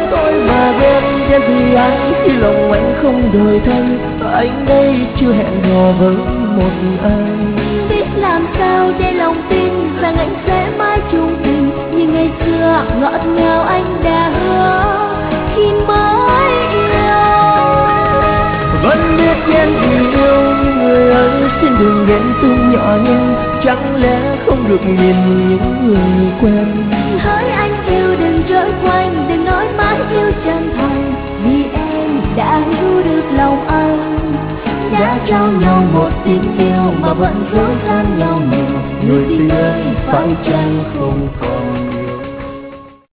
tôi mà biết ghen vì ai khi lòng anh không đổi thay. Anh đây chưa hẹn hò với một ai. Biết làm sao để lòng tin rằng anh sẽ mãi chung tình, như ngày xưa ngọt ngào anh đã hứa khi mới yêu. Vẫn biết ghen vì yêu nhưng người ơi xin đừng ghen tung nhỏ nhen. Chẳng lẽ không được nhìn những người quen. Hỡi anh yêu đừng trôi quanh, đừng nói mãi yêu chân thành, vì em đã hiểu được lòng anh. Đã trao nhau một tình yêu mà vẫn dối gian nhau nhiều. Người tình ơi phải chăng không còn